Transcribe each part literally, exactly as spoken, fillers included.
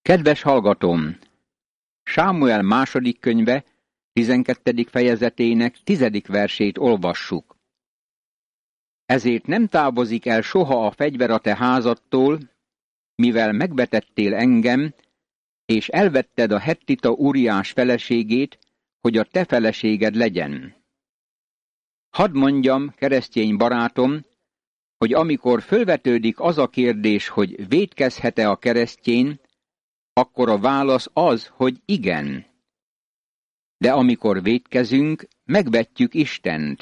Kedves hallgatóm! Sámuel második könyve tizenkettedik fejezetének tizedik versét olvassuk. Ezért nem távozik el soha a fegyver a te házadtól, mivel megvetettél engem, és elvetted a hettita Uriás feleségét, hogy a te feleséged legyen. Hadd mondjam, keresztény barátom, hogy amikor fölvetődik az a kérdés, hogy vétkezhet-e a keresztény, akkor a válasz az, hogy igen. De amikor vétkezünk, megvetjük Istent.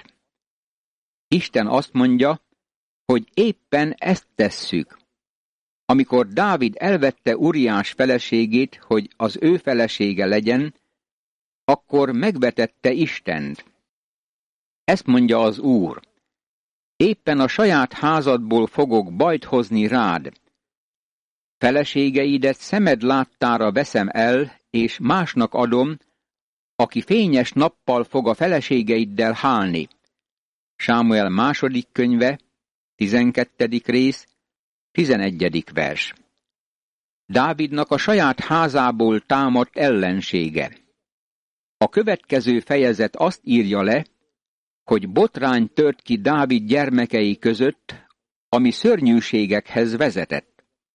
Isten azt mondja, hogy éppen ezt tesszük. Amikor Dávid elvette Uriás feleségét, hogy az ő felesége legyen, akkor megvetette Istent. Ezt mondja az Úr. Éppen a saját házadból fogok bajt hozni rád. Feleségeidet szemed láttára veszem el, és másnak adom, aki fényes nappal fog a feleségeiddel hálni. Sámuel második könyve, tizenkettedik rész, tizenegyedik vers. Dávidnak a saját házából támadt ellensége. A következő fejezet azt írja le, hogy botrány tört ki Dávid gyermekei között, ami szörnyűségekhez vezetett.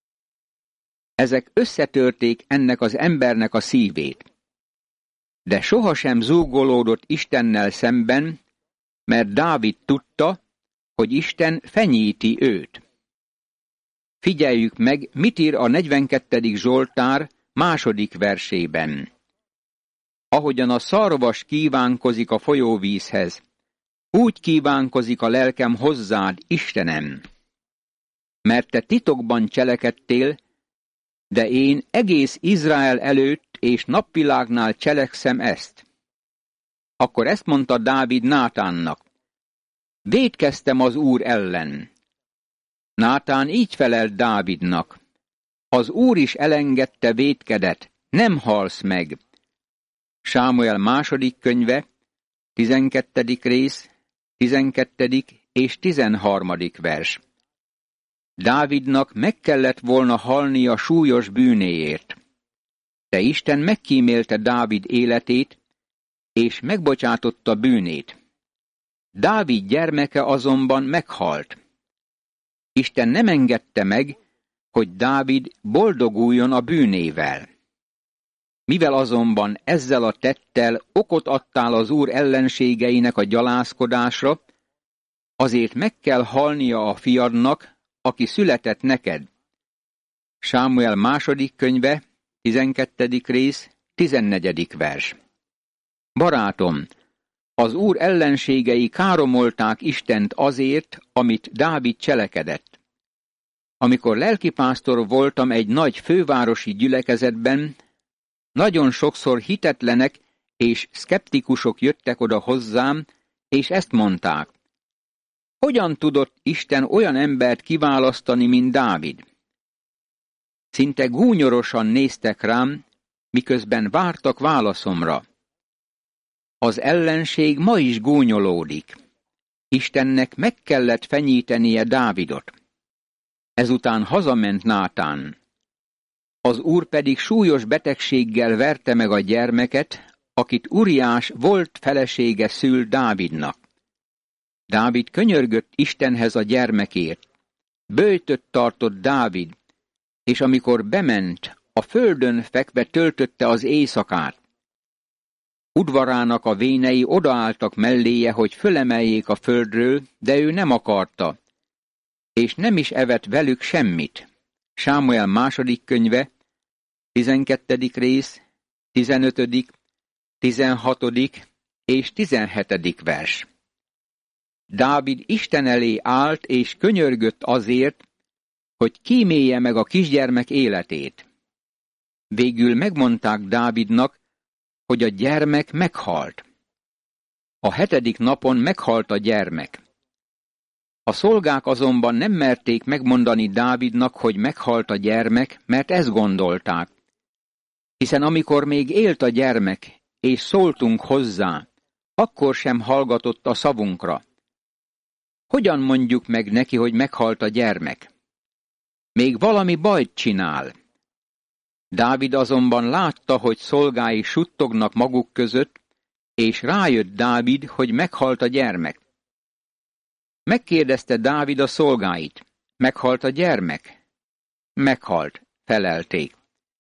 Ezek összetörték ennek az embernek a szívét. De sohasem zúgolódott Istennel szemben, mert Dávid tudta, hogy Isten fenyíti őt. Figyeljük meg, mit ír a negyvenkettedik Zsoltár második versében. Ahogyan a szarvas kívánkozik a folyóvízhez, úgy kívánkozik a lelkem hozzád, Istenem. Mert te titokban cselekedtél, de én egész Izrael előtt és napvilágnál cselekszem ezt. Akkor ezt mondta Dávid Nátánnak. Vétkeztem az Úr ellen. Nátán így felelt Dávidnak. Az Úr is elengedte vétkedet, nem halsz meg. Sámuel második könyve, tizenkettedik rész, tizenkettedik és tizenharmadik vers. Dávidnak meg kellett volna halni a súlyos bűnéért. De Isten megkímélte Dávid életét, és megbocsátotta bűnét. Dávid gyermeke azonban meghalt. Isten nem engedte meg, hogy Dávid boldoguljon a bűnével. Mivel azonban ezzel a tettel okot adtál az Úr ellenségeinek a gyalázkodásra, azért meg kell halnia a fiadnak, aki született neked. Sámuel második könyve, tizenkettedik rész, tizennegyedik vers. Barátom, az Úr ellenségei káromolták Istent azért, amit Dávid cselekedett. Amikor lelkipásztor voltam egy nagy fővárosi gyülekezetben, nagyon sokszor hitetlenek és szkeptikusok jöttek oda hozzám, és ezt mondták. Hogyan tudott Isten olyan embert kiválasztani, mint Dávid? Szinte gúnyorosan néztek rám, miközben vártak válaszomra. Az ellenség ma is gúnyolódik. Istennek meg kellett fenyítenie Dávidot. Ezután hazament Nátán. Az Úr pedig súlyos betegséggel verte meg a gyermeket, akit Uriás volt felesége szül Dávidnak. Dávid könyörgött Istenhez a gyermekért. Böjtöt tartott Dávid, és amikor bement, a földön fekve töltötte az éjszakát. Udvarának a vénei odaálltak melléje, hogy fölemeljék a földről, de ő nem akarta, és nem is evett velük semmit. Sámuel második könyve, tizenkettedik rész, tizenötödik, tizenhatodik és tizenhetedik vers. Dávid Isten elé állt és könyörgött azért, hogy kímélje meg a kisgyermek életét. Végül megmondták Dávidnak, hogy a gyermek meghalt. A hetedik napon meghalt a gyermek. A szolgák azonban nem merték megmondani Dávidnak, hogy meghalt a gyermek, mert ezt gondolták. Hiszen amikor még élt a gyermek, és szóltunk hozzá, akkor sem hallgatott a szavunkra. Hogyan mondjuk meg neki, hogy meghalt a gyermek? Még valami bajt csinál. Dávid azonban látta, hogy szolgái suttognak maguk között, és rájött Dávid, hogy meghalt a gyermek. Megkérdezte Dávid a szolgáit, meghalt a gyermek? Meghalt, felelték.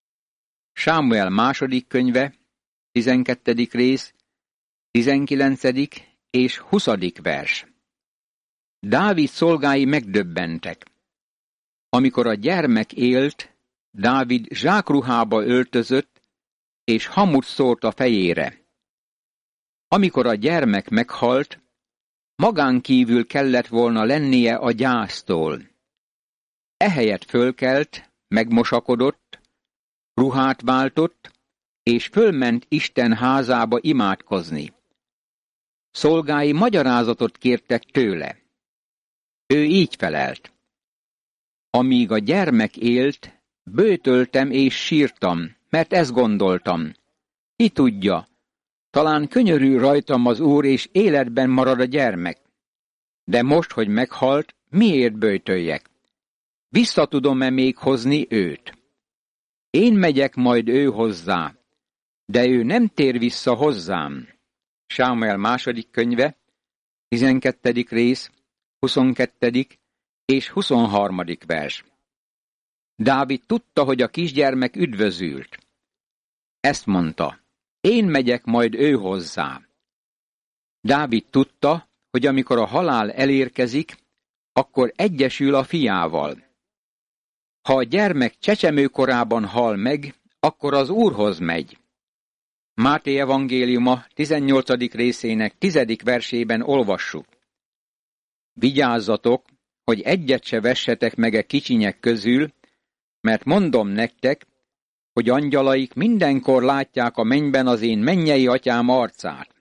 Sámuel második könyve, tizenkettedik rész, tizenkilencedik és huszadik vers. Dávid szolgái megdöbbentek. Amikor a gyermek élt, Dávid zsákruhába öltözött, és hamut szórt a fejére. Amikor a gyermek meghalt, magán kívül kellett volna lennie a gyásztól. Ehelyett fölkelt, megmosakodott, ruhát váltott, és fölment Isten házába imádkozni. Szolgái magyarázatot kértek tőle. Ő így felelt. Amíg a gyermek élt, böjtöltem és sírtam, mert ezt gondoltam. Ki tudja, talán könyörül rajtam az Úr, és életben marad a gyermek. De most, hogy meghalt, miért böjtöljek? Vissza tudom-e még hozni őt? Én megyek majd ő hozzá, de ő nem tér vissza hozzám. Sámuel második könyve, tizenkettedik rész, huszonkettedik és huszonharmadik vers. Dávid tudta, hogy a kisgyermek üdvözült. Ezt mondta, én megyek majd ő hozzá. Dávid tudta, hogy amikor a halál elérkezik, akkor egyesül a fiával. Ha a gyermek csecsemőkorában hal meg, akkor az Úrhoz megy. Máté evangéliuma tizennyolcadik részének tizedik versében olvassuk. Vigyázzatok, hogy egyet se vessetek meg a kicsinyek közül, mert mondom nektek, hogy angyalaik mindenkor látják a mennyben az én mennyei atyám arcát.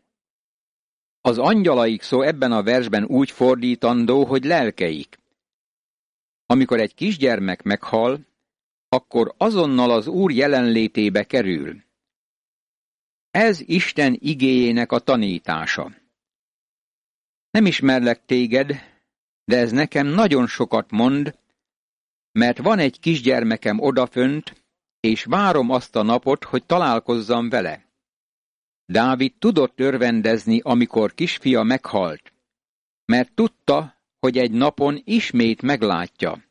Az angyalaik szó ebben a versben úgy fordítandó, hogy lelkeik. Amikor egy kisgyermek meghal, akkor azonnal az Úr jelenlétébe kerül. Ez Isten igéjének a tanítása. Nem ismerlek téged, de ez nekem nagyon sokat mond, mert van egy kisgyermekem odafönt, és várom azt a napot, hogy találkozzam vele. Dávid tudott örvendezni, amikor kisfia meghalt, mert tudta, hogy egy napon ismét meglátja.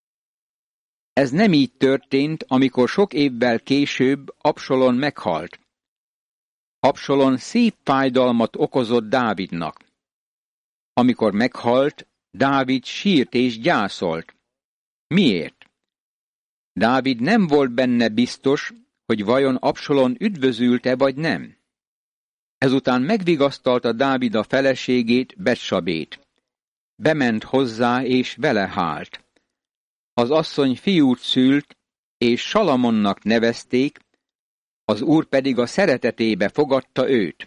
Ez nem így történt, amikor sok évvel később Absalom meghalt. Absalom szívfájdalmat okozott Dávidnak. Amikor meghalt, Dávid sírt és gyászolt. Miért? Dávid nem volt benne biztos, hogy vajon Absalom üdvözülte vagy nem. Ezután megvigasztalta Dávid a feleségét, Betsabét. Bement hozzá és vele hált. Az asszony fiút szült, és Salamonnak nevezték, az Úr pedig a szeretetébe fogadta őt.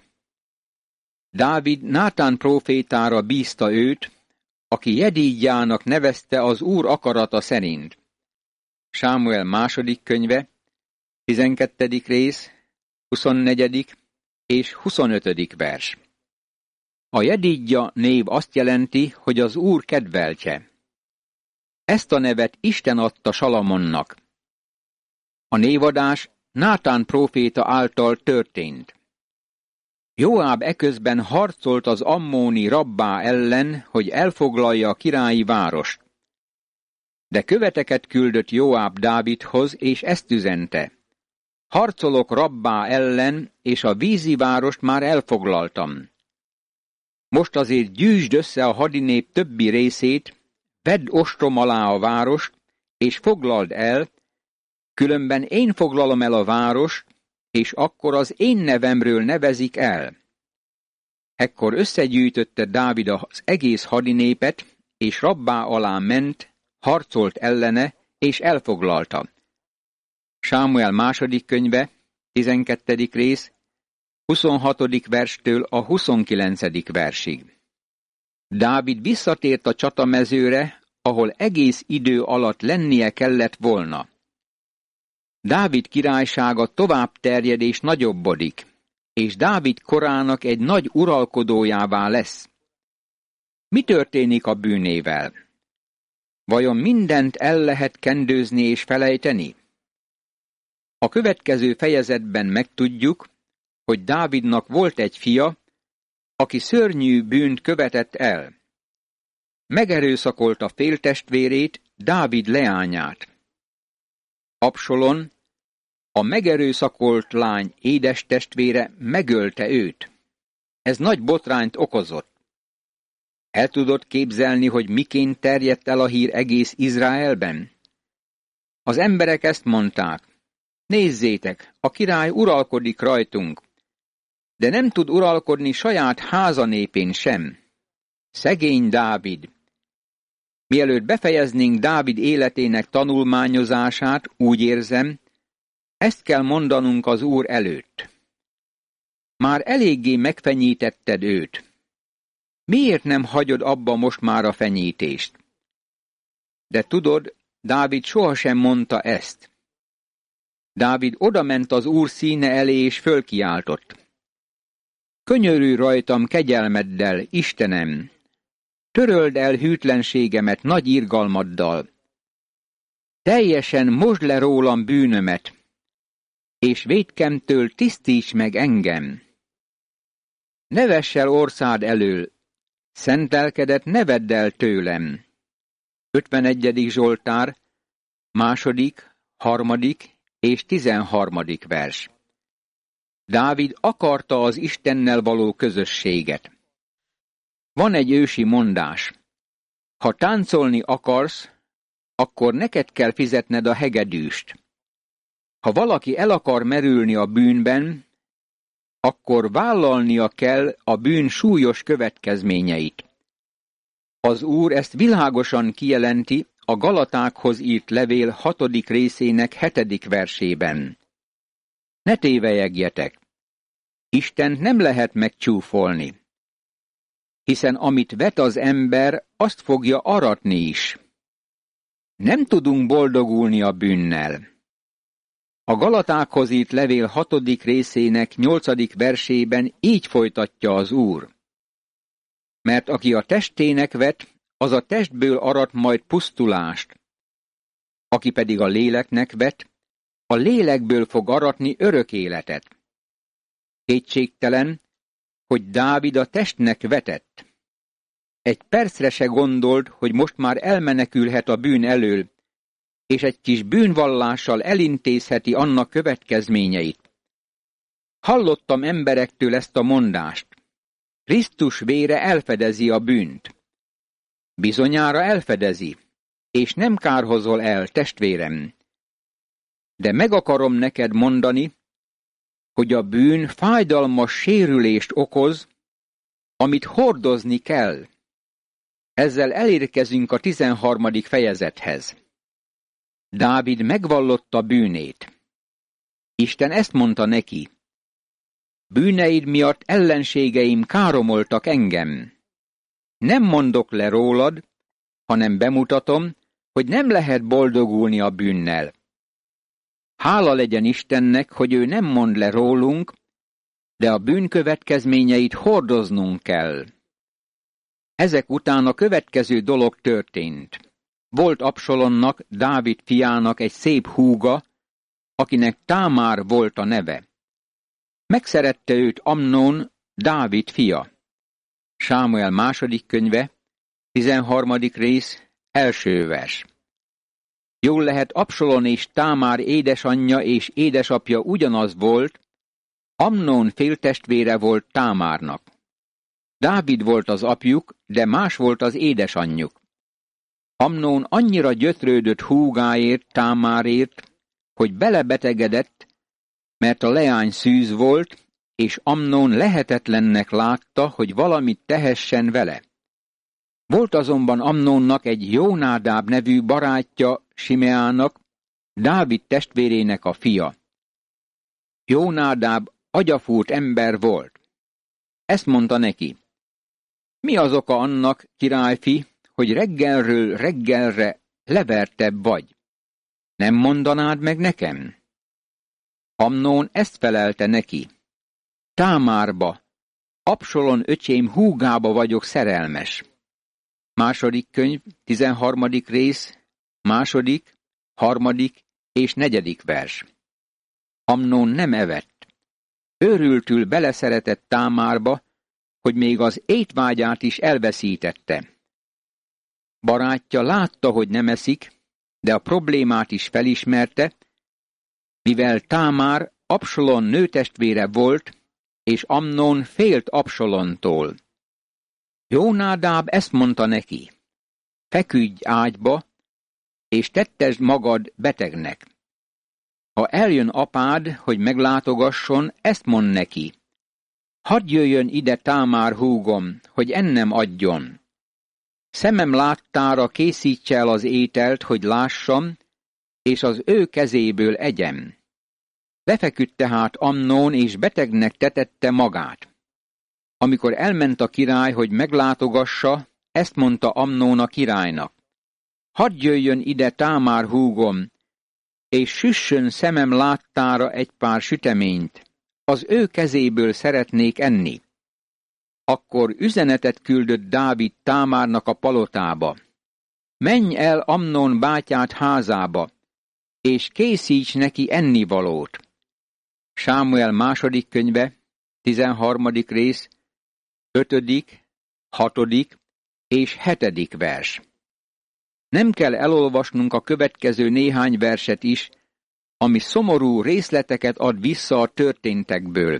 Dávid Nátán prófétára bízta őt, aki Jedídjának nevezte az Úr akarata szerint. Sámuel második könyve, tizenkettedik rész, huszonnegyedik és huszonötödik vers. A Jedídja név azt jelenti, hogy az Úr kedveltje. Ezt a nevet Isten adta Salamonnak. A névadás Nátán próféta által történt. Joáb eközben harcolt az ammóni Rabbá ellen, hogy elfoglalja a királyi várost. De követeket küldött Joáb Dávidhoz, és ezt üzente. Harcolok Rabbá ellen, és a vízi várost már elfoglaltam. Most azért gyűjtsd össze a hadinép többi részét, vedd ostrom alá a várost, és foglald el, különben én foglalom el a várost, és akkor az én nevemről nevezik el. Ekkor összegyűjtötte Dávid az egész hadinépet, és Rabbá alá ment, harcolt ellene, és elfoglalta. Sámuel második könyve, tizenkettedik rész, huszonhatodik verstől a huszonkilencedik versig. Dávid visszatért a csatamezőre, ahol egész idő alatt lennie kellett volna. Dávid királysága tovább terjed és nagyobbodik, és Dávid korának egy nagy uralkodójává lesz. Mi történik a bűnével? Vajon mindent el lehet kendőzni és felejteni? A következő fejezetben megtudjuk, hogy Dávidnak volt egy fia, aki szörnyű bűnt követett el. Megerőszakolta féltestvérét, Dávid leányát. Absalom, a megerőszakolt lány édes testvére megölte őt. Ez nagy botrányt okozott. El tudod képzelni, hogy miként terjedt el a hír egész Izraelben? Az emberek ezt mondták: nézzétek, a király uralkodik rajtunk, de nem tud uralkodni saját háza népén sem. Szegény Dávid! Mielőtt befejeznénk Dávid életének tanulmányozását, úgy érzem, ezt kell mondanunk az Úr előtt. Már eléggé megfenyítetted őt. Miért nem hagyod abba most már a fenyítést? De tudod, Dávid sohasem mondta ezt. Dávid odament az Úr színe elé és fölkiáltott: könyörülj rajtam kegyelmeddel, Istenem! Töröld el hűtlenségemet nagy irgalmaddal. Teljesen mosd le rólam bűnömet, és vétkemtől tisztíts meg engem. Ne vess el orszád elől, szentelkedett ne vedd el tőlem. ötvenegyedik Zsoltár, második, harmadik és tizenharmadik vers. Dávid akarta az Istennel való közösséget. Van egy ősi mondás: ha táncolni akarsz, akkor neked kell fizetned a hegedűst. Ha valaki el akar merülni a bűnben, akkor vállalnia kell a bűn súlyos következményeit. Az Úr ezt világosan kijelenti a Galatákhoz írt levél hatodik részének hetedik versében. Ne tévelyegjetek! Istent nem lehet megcsúfolni, hiszen amit vet az ember, azt fogja aratni is. Nem tudunk boldogulni a bűnnel. A Galatákhoz írt levél hatodik részének nyolcadik versében így folytatja az Úr: mert aki a testének vet, az a testből arat majd pusztulást. Aki pedig a léleknek vet, a lélekből fog aratni örök életet. Kétségtelen, hogy Dávid a testnek vetett. Egy percre se gondolt, hogy most már elmenekülhet a bűn elől, és egy kis bűnvallással elintézheti annak következményeit. Hallottam emberektől ezt a mondást: Krisztus vére elfedezi a bűnt. Bizonyára elfedezi, és nem kárhozol el, testvérem. De meg akarom neked mondani, hogy a bűn fájdalmas sérülést okoz, amit hordozni kell. Ezzel elérkezünk a tizenharmadik fejezethez. Dávid megvallotta bűnét. Isten ezt mondta neki: bűneid miatt ellenségeim káromoltak engem. Nem mondok le rólad, hanem bemutatom, hogy nem lehet boldogulni a bűnnel. Hála legyen Istennek, hogy ő nem mond le rólunk, de a bűn következményeit hordoznunk kell. Ezek után a következő dolog történt. Volt Absalomnak, Dávid fiának egy szép húga, akinek Támár volt a neve. Megszerette őt Amnón, Dávid fia. Sámuel második könyve, tizenharmadik rész, első vers. Jól lehet, Absalom és Támár édesanyja és édesapja ugyanaz volt, Amnón féltestvére volt Támárnak. Dávid volt az apjuk, de más volt az édesanyjuk. Amnón annyira gyötrődött húgáért, Támárért, hogy belebetegedett, mert a leány szűz volt, és Amnón lehetetlennek látta, hogy valamit tehessen vele. Volt azonban Amnónnak egy Jónádáb nevű barátja, Simeának, Dávid testvérének a fia. Jónádáb agyafúrt ember volt. Ezt mondta neki: mi az oka annak, királyfi, hogy reggelről reggelre levertebb vagy? Nem mondanád meg nekem? Amnón ezt felelte neki: Támárba, Absalom öcsém húgába vagyok szerelmes. Második könyv, tizenharmadik rész, második, harmadik és negyedik vers. Amnón nem evett. Őrültül beleszeretett Támárba, hogy még az étvágyát is elveszítette. Barátja látta, hogy nem eszik, de a problémát is felismerte, mivel Támár Absalom nőtestvére volt, és Amnón félt Absalontól. Jónádáb ezt mondta neki: feküdj ágyba, és tettesd magad betegnek. Ha eljön apád, hogy meglátogasson, ezt mond neki: hadd jöjjön ide Támár húgom, hogy ennem adjon. Szemem láttára készítse el az ételt, hogy lássam, és az ő kezéből egyem. Befeküdt tehát Amnón, és betegnek tetette magát. Amikor elment a király, hogy meglátogassa, ezt mondta Amnón a királynak: hadd jöjjön ide Támár húgom, és süssön szemem láttára egy pár süteményt, az ő kezéből szeretnék enni. Akkor üzenetet küldött Dávid Támárnak a palotába: menj el Amnón bátyád házába, és készíts neki ennivalót. Sámuel második könyve, tizenharmadik rész, ötödik, hatodik és hetedik vers. Nem kell elolvasnunk a következő néhány verset is, ami szomorú részleteket ad vissza a történtekből.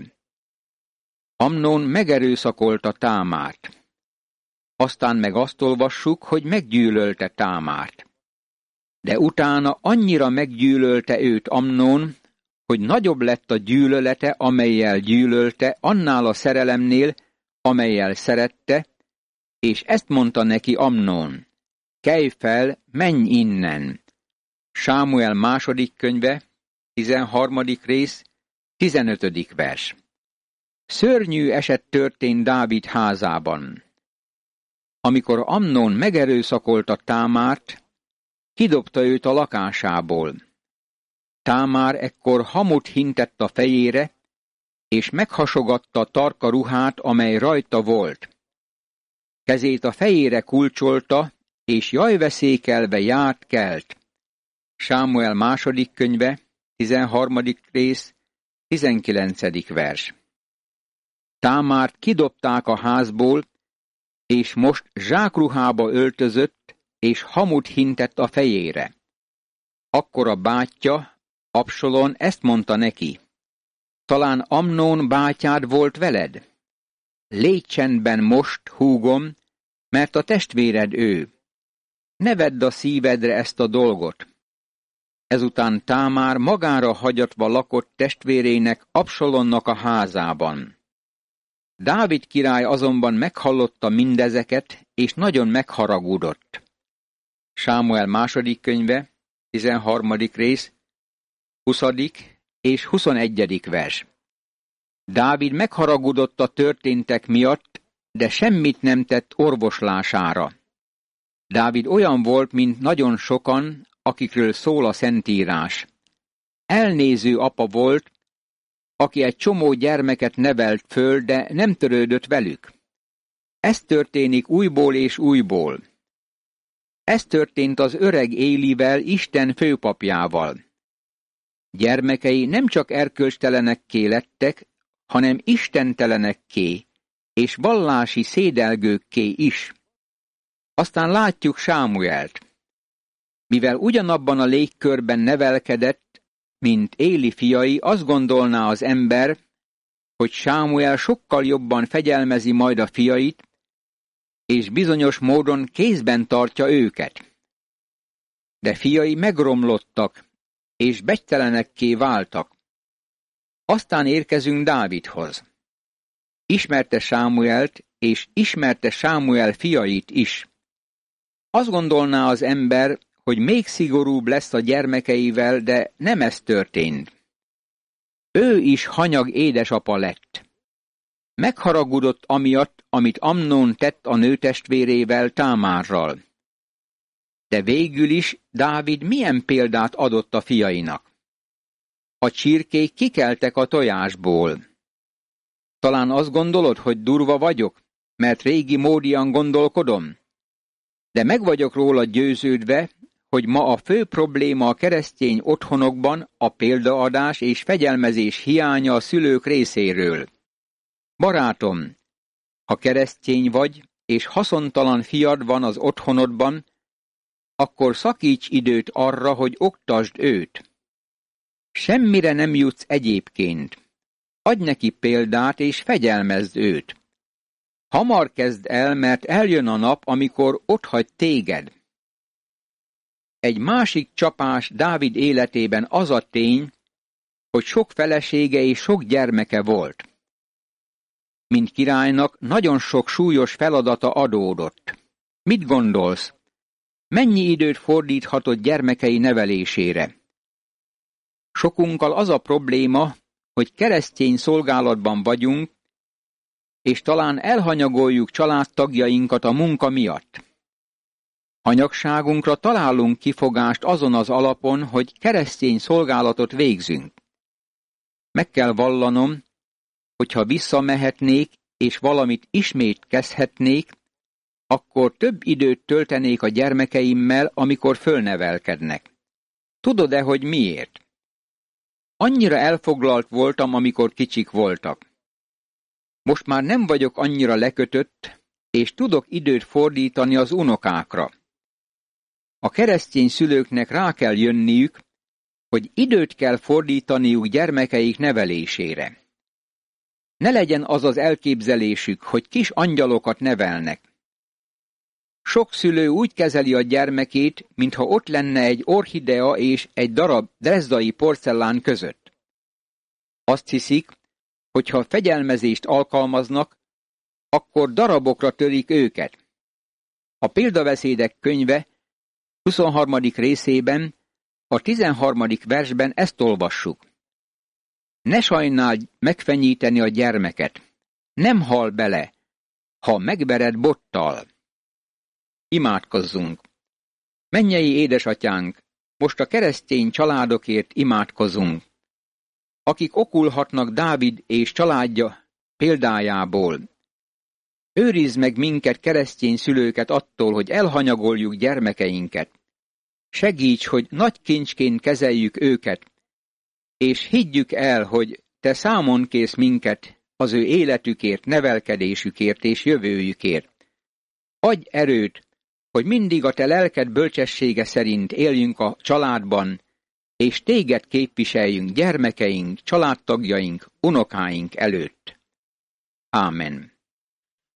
Amnón megerőszakolta Támárt. Aztán meg azt olvassuk, hogy meggyűlölte Támárt. De utána annyira meggyűlölte őt Amnón, hogy nagyobb lett a gyűlölete, amellyel gyűlölte, annál a szerelemnél, amellyel szerette, és ezt mondta neki Amnón: kelj fel, menj innen. Sámuel második könyve, tizenharmadik rész, tizenötödik vers. Szörnyű eset történt Dávid házában. Amikor Amnón megerőszakolta Támárt, kidobta őt a lakásából. Támár ekkor hamut hintett a fejére, és meghasogatta a tarka ruhát, amely rajta volt. Kezét a fejére kulcsolta, és jajveszékelve járt kelt. Sámuel második könyve, tizenharmadik rész, tizenkilencedik vers. Támárt kidobták a házból, és most zsákruhába öltözött, és hamut hintett a fejére. Akkor a bátyja, Absalom ezt mondta neki: talán Amnón bátyád volt veled? Légy csendben most, húgom, mert a testvéred ő. Ne vedd a szívedre ezt a dolgot. Ezután Támár magára hagyatva lakott testvérének, Absalomnak a házában. Dávid király azonban meghallotta mindezeket, és nagyon megharagudott. Sámuel második könyve, tizenharmadik rész, huszadik és huszonegyedik vers. Dávid megharagudott a történtek miatt, de semmit nem tett orvoslására. Dávid olyan volt, mint nagyon sokan, akikről szól a Szentírás. Elnéző apa volt, aki egy csomó gyermeket nevelt föl, de nem törődött velük. Ez történik újból és újból. Ez történt az öreg Élivel, Isten főpapjával. Gyermekei nem csak erkölcstelenekké lettek, hanem istentelenekké, és vallási szédelgőkké is. Aztán látjuk Sámuelt. Mivel ugyanabban a légkörben nevelkedett, mint Éli fiai, azt gondolná az ember, hogy Sámuel sokkal jobban fegyelmezi majd a fiait, és bizonyos módon kézben tartja őket. De fiai megromlottak, és becstelenekké váltak. Aztán érkezünk Dávidhoz. Ismerte Sámuelt, és ismerte Sámuel fiait is. Azt gondolná az ember, hogy még szigorúbb lesz a gyermekeivel, de nem ez történt. Ő is hanyag édesapa lett. Megharagudott amiatt, amit Amnón tett a nőtestvérével, Támárral. De végül is Dávid milyen példát adott a fiainak? A csirkék kikeltek a tojásból. Talán azt gondolod, hogy durva vagyok, mert régi módian gondolkodom? De meg vagyok róla győződve, hogy ma a fő probléma a keresztény otthonokban a példaadás és fegyelmezés hiánya a szülők részéről. Barátom, ha keresztény vagy, és haszontalan fiad van az otthonodban, akkor szakíts időt arra, hogy oktasd őt. Semmire nem jutsz egyébként. Adj neki példát, és fegyelmezd őt. Hamar kezd el, mert eljön a nap, amikor otthagy téged. Egy másik csapás Dávid életében az a tény, hogy sok felesége és sok gyermeke volt. Mint királynak nagyon sok súlyos feladata adódott. Mit gondolsz? Mennyi időt fordíthatott gyermekei nevelésére? Sokunkkal az a probléma, hogy keresztény szolgálatban vagyunk, és talán elhanyagoljuk családtagjainkat a munka miatt. Hanyagságunkra találunk kifogást azon az alapon, hogy keresztény szolgálatot végzünk. Meg kell vallanom, hogyha visszamehetnék, és valamit ismét kezdhetnék, akkor több időt töltenék a gyermekeimmel, amikor fölnevelkednek. Tudod-e, hogy miért? Annyira elfoglalt voltam, amikor kicsik voltak. Most már nem vagyok annyira lekötött, és tudok időt fordítani az unokákra. A keresztény szülőknek rá kell jönniük, hogy időt kell fordítaniuk gyermekeik nevelésére. Ne legyen az az elképzelésük, hogy kis angyalokat nevelnek. Sok szülő úgy kezeli a gyermekét, mintha ott lenne egy orchidea és egy darab drezdai porcelán között. Azt hiszik, hogy ha fegyelmezést alkalmaznak, akkor darabokra törik őket. A példabeszédek könyve huszonharmadik részében, a tizenharmadik versben ezt olvassuk. Ne sajnáld megfenyíteni a gyermeket, nem hal bele, ha megvered bottal. Imádkozzunk! Mennyei édesatyánk, most a keresztény családokért imádkozunk, akik okulhatnak Dávid és családja példájából. Őrizd meg minket, keresztény szülőket attól, hogy elhanyagoljuk gyermekeinket. Segíts, hogy nagy kincsként kezeljük őket, és higgyük el, hogy te számon kész minket az ő életükért, nevelkedésükért és jövőjükért. Adj erőt, hogy mindig a te lelked bölcsessége szerint éljünk a családban, és téged képviseljünk gyermekeink, családtagjaink, unokáink előtt. Ámen.